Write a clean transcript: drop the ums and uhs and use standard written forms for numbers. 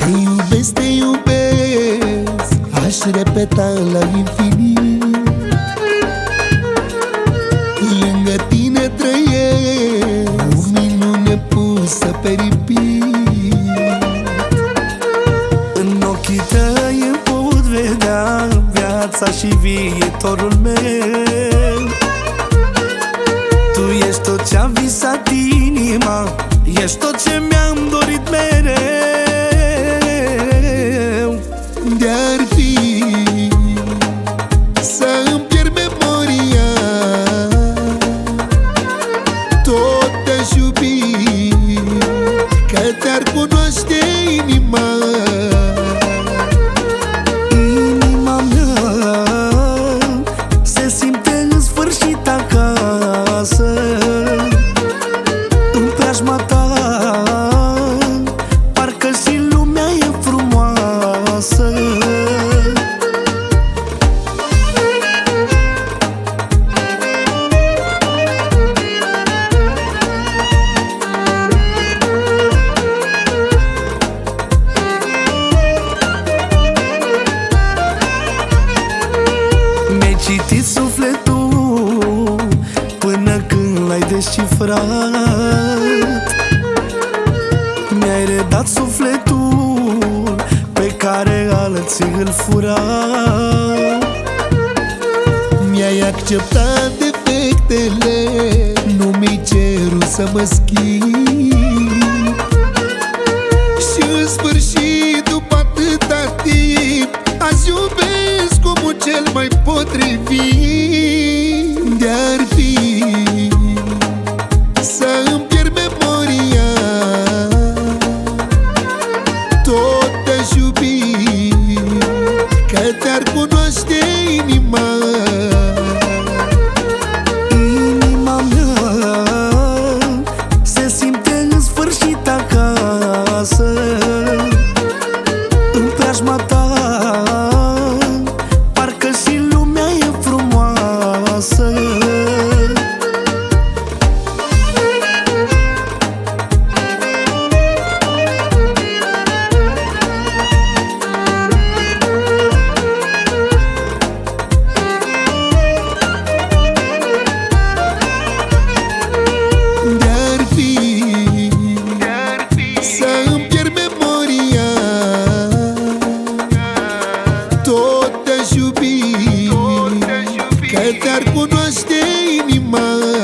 iubesc, te iubesc, aș repeta la infinit. Lângă tine trăiesc, o minune pusă pe ripit. În ochii tăi îmi pot vedea viața și viitorul meu. Tu ești tot ce-a visat inima, ești tot ce mi-am dorit mereu. De-ar fi să îmi pierd memoria, tot te-aș iubi, că te-ar cunoaște inima. Inima mea se simte în sfârșit acasă, în preajma ta, parcă și lumea e frumoasă. Mi-ai citit sufletul până când l-ai descifrat. Mi-ai redat sufletul pe care alții îl furau. Mi-ai acceptat defectele, nu mi-ai cerut să mă schimb. Și în sfârșit, după atâta timp, azi iubesc omul cel mai potrivit. De-ar fi să îmi pierd memoria, tot te-aș iubi, că te-ar cunoaște inima. Inima mea se simte în sfârșit acasă, în preajma ta, parcă și lumea e frumoasă. De-ar fi să îmi pierd memoria, tot te-aș iubi, că te-ar cunoaște inima.